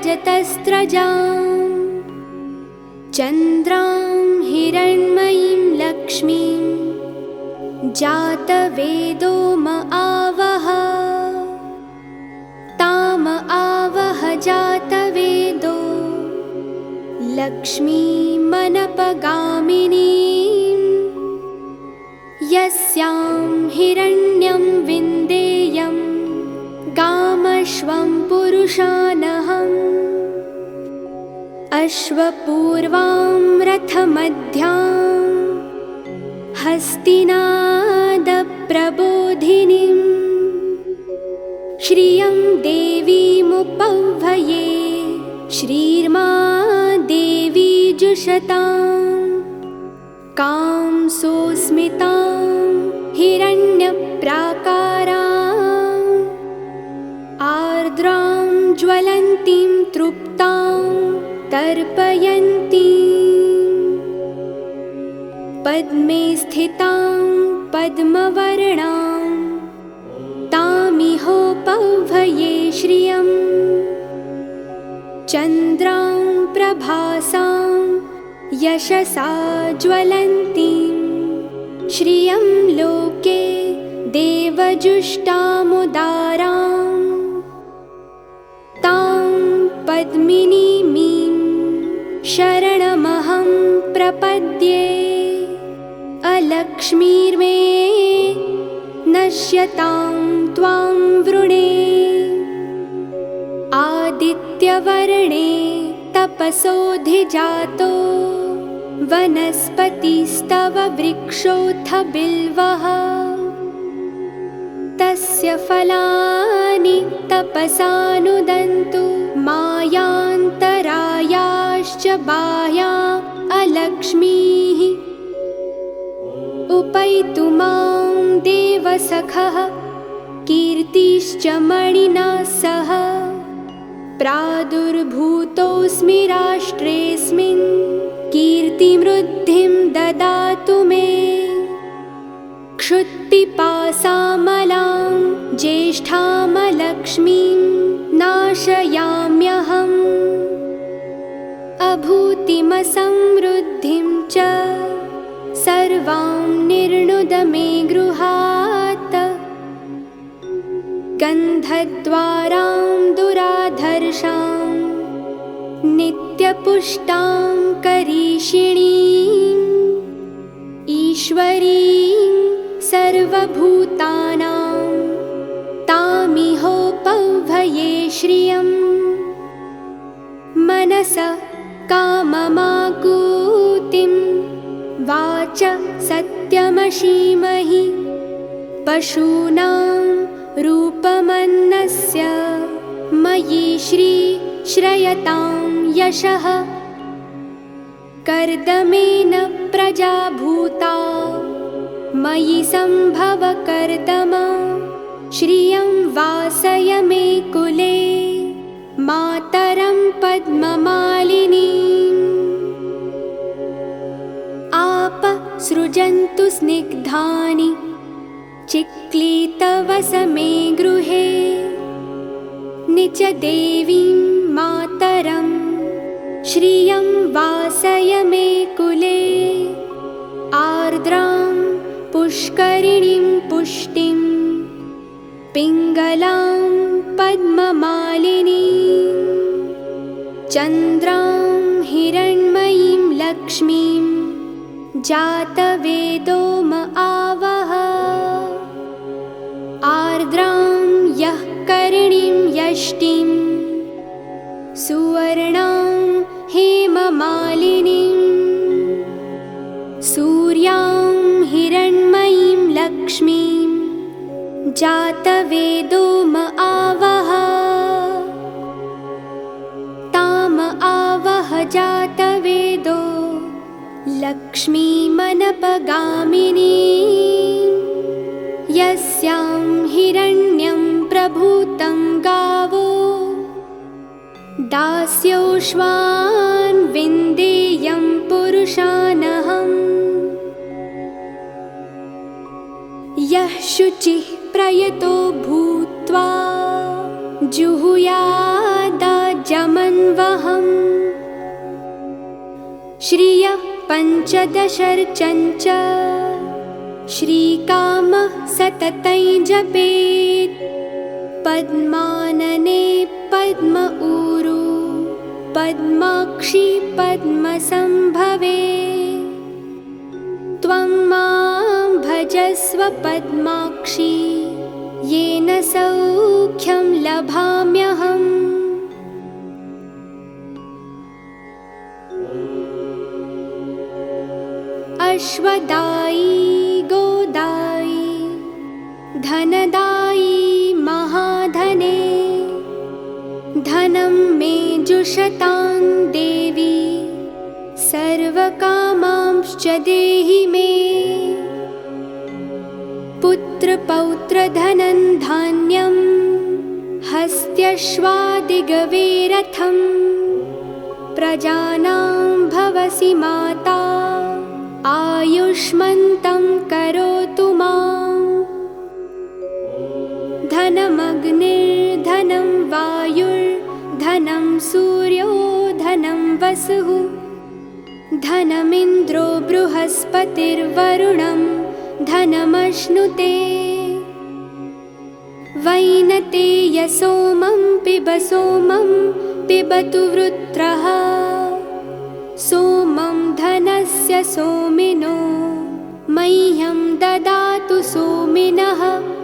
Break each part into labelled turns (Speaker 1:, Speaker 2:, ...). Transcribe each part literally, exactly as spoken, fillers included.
Speaker 1: रजतस्रजां चन्द्रां हिरण्मयीं लक्ष्मीं जातवेदो म आवह ताम आवह जातवेदो लक्ष्मीमनपगामिनीं यस्यां हिरण्यं विन्देयं गामश्वं पुरुषानहम् अश्वपूर्वां रथमध्यां हस्तिनादप्रबोधिनीं श्रियं देवीमुपह्वये श्रीर्मा देवी जुषतां कां सोऽस्मितां हिरण्यप्राकारां आर्द्रां ज्वलन्तीं तृप्तां तर्पयन्तीं पद्मे स्थितां पद्मवर्णां तामिहोपह्वये श्रियं चन्द्रां प्रभासां यशसा ज्वलन्तीं श्रियं लोके देवजुष्टामुदारां तां पद्मिनीमीं शरणमहं प्रपद्ये अलक्ष्मीर्मे नश्यतां त्वां वृणे आदित्यवर्णे तपसोऽधिजातो वनस्पतिस्तव वृक्षोऽथ बिल्वः तस्य फलानि तपसानुदन्तु मायान्तरायाश्च बाह्या अलक्ष्मीः उपैतु मां देवसखः कीर्तिश्च मणिना सह प्रादुर्भूतोऽस्मि राष्ट्रेऽस्मिन् कीर्तिमृद्धिं ददातु मे क्षुत्पिपासामलां ज्येष्ठामलक्ष्मीं नाशयाम्यहम् अभूतिमसमृद्धिं च सर्वां निर्णुद मे गृहात् गन्धद्वारां दुराधर्षां नित्यपुष्टां करीषिणीं ईश्वरीं सर्वभूतानां तामिहोपह्वये श्रियं मनसा काममाकूतिं वाच सत्यमशीमहि पशूनां रूपमन्नस्य मयि श्री श्रयतां यशः कर्दमेन प्रजा भूता मयि सम्भव कर्दमा श्रियं वासय मे कुले मातरं पद्ममालिनीम् आप सृजन्तु स्निग्धानि चिक्लीतवस मे गृहे निच देवीं मातरं श्रियं वासय मे कुले आर्द्रां पुष्करिणीं पुष्टिं पिङ्गलां पद्ममालिनीं चन्द्रां हिरण्मयीं लक्ष्मीं जातवेदो म आवह आर्द्रां यः करिणीं यष्टिं सुवर्णां हेममालिनीं सूर्यां हिरण्मयीं लक्ष्मीं जातवेदो म आवह ताम आवह जातवेदो लक्ष्मीमनपगामिनीं यस्यां हिरण्यं प्रभूतं गावो दास्योश्वान् विन्देयं पुरुषानहम् यः शुचिः प्रयतो भूत्वा जुहुयादाजमन् वहम् श्रियः पञ्चदशर्चञ्च श्रीकामः सततं जपेत् पद्मानने पद्म ऊरु पद्माक्षी पद्मसंभवे त्वं मां भजस्व पद्माक्षी येन सौख्यं लभाम्यहम् अश्वदायी गोदायी धनदायी महाधने धनं मे जुषतां देवी सर्वकामांश्च देहि मे पुत्रपौत्रधनं धान्यं हस्त्यश्वादिगवेरथं प्रजानां भवसि माता आयुष्मन्तं करोतु माम् धनमग्निर्धनं वायुर्धनं सूर्यो धनं वसुः धनमिन्द्रो बृहस्पतिर्वरुणं धनमश्नुते वैनतेय सोमं पिब सोमं पिबतु वृत्रः सोमं धनस्य सोमिनो मह्यं ददातु सोमिनः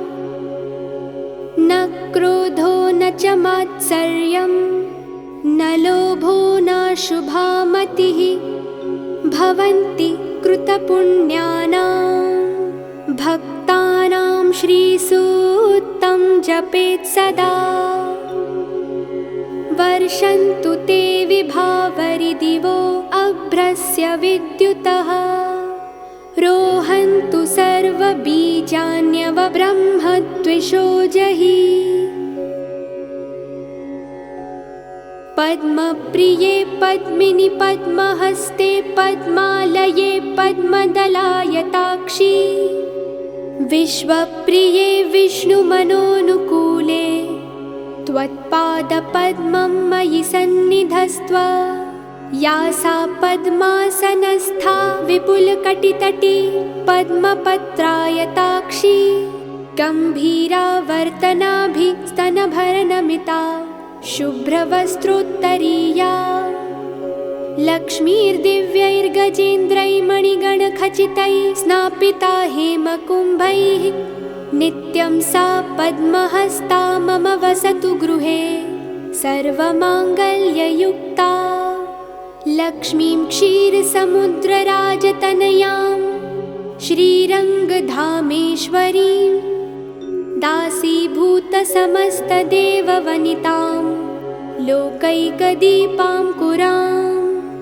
Speaker 1: न क्रोधो न च मात्सर्यं न लोभो न शुभा मतिः भवन्ति कृतपुण्यानां भक्तानां श्रीसूक्तं जपेत् सदा वर्षन्तु ते विभावरिदिवो अभ्रस्य विद्युतः रोहन्तु सर्वबीजान्यवब्रह्मद्विषो जहि पद्मप्रिये पद्मिनि पद्महस्ते पद्मालये पद्मदलायताक्षी विश्वप्रिये विष्णुमनोनुकूले त्वत्पादपद्मं मयि सन्निधस्त्व या सा पद्मासनस्था विपुलकटितटी पद्मपत्रायताक्षी गम्भीरावर्तनाभिस्तनभरनमिता शुभ्रवस्त्रोत्तरीया लक्ष्मीर्दिव्यैर्गजेन्द्रैर्मणिगणखचितैः स्नापिता हेमकुम्भैः नित्यं सा पद्महस्ता मम वसतु गृहे सर्वमाङ्गल्ययुक्ता लक्ष्मीं क्षीरसमुद्रराजतनयां श्रीरङ्गधामेश्वरीं दासीभूतसमस्तदेववनितां लोकैकदीपाङ्कुरां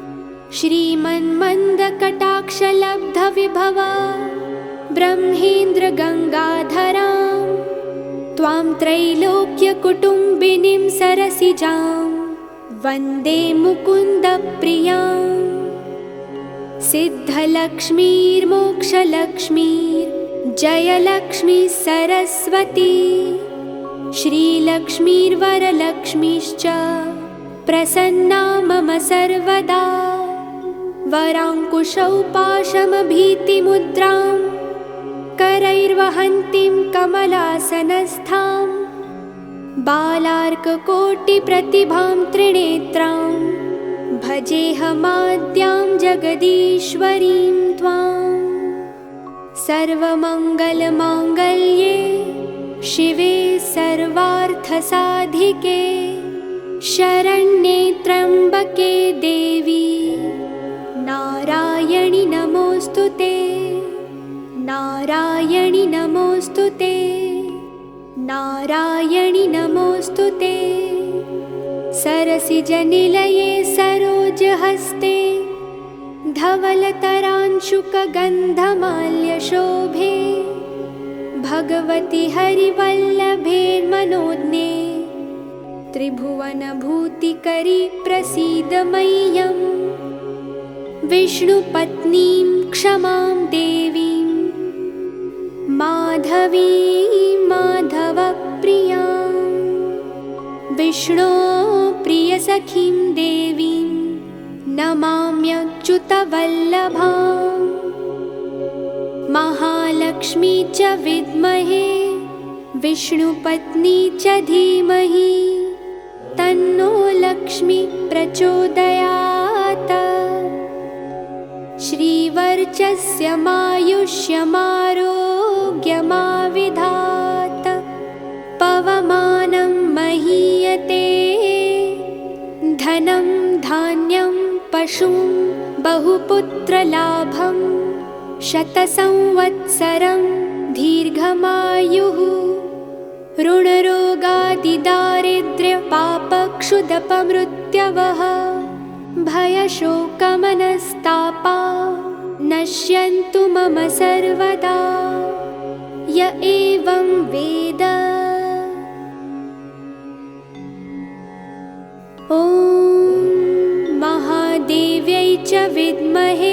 Speaker 1: श्रीमन्मन्दकटाक्षलब्धविभवा ब्रह्मेन्द्रगङ्गाधरां त्वां त्रैलोक्यकुटुम्बिनीं सरसिजां वन्दे मुकुन्दप्रियां सिद्धलक्ष्मीर्मोक्षलक्ष्मीर्जयलक्ष्मी सरस्वती श्रीलक्ष्मीर्वरलक्ष्मीश्च प्रसन्ना मम सर्वदा वराङ्कुशौ पाशमभीतिमुद्रां करैर्वहन्तीं कमलासनस्थां बालार्ककोटिप्रतिभां त्रिनेत्रां भजेऽहमाद्यां जगदीश्वरीं त्वां सर्वमङ्गलमाङ्गल्ये शिवे सर्वार्थसाधिके शरण्ये त्र्यम्बके देवी नारायणि नमोऽस्तुते नारायणि नमोऽस्तुते नारायणि नमोऽस्तुते सरसिजनिलये सरोजहस्ते धवलतरांशुकगन्धमाल्यशोभे भगवति हरिवल्लभेर्मनोज्ञे त्रिभुवनभूतिकरी प्रसीद मह्यम् विष्णुपत्नीं क्षमां देवीं माधवीं माधवप्रियां विष्णो प्रियसखीं देवीं नमाम्यच्युतवल्लभाम्। महालक्ष्मी च विद्महे विष्णुपत्नी च धीमहि तन्नो लक्ष्मी प्रचोदयात्। श्रीवर्चस्यमायुष्यमारोग्यमाविधात् पवमानं महीयते। धनं धान्यं पशुं बहुपुत्रलाभं शतसंवत्सरं दीर्घमायुः। ऋणरोगादिदारिद्र्यपापक्षुदपमृत्यवः भयशोकमनस्तापा नश्यन्तु मम सर्वदा। य एवं वेद। ॐ महादेव्यै च विद्महे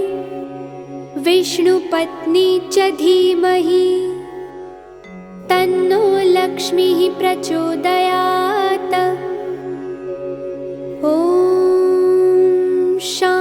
Speaker 1: विष्णुपत्नी च धीमहि तन्नो लक्ष्मीः प्रचोदयात्। ॐ शा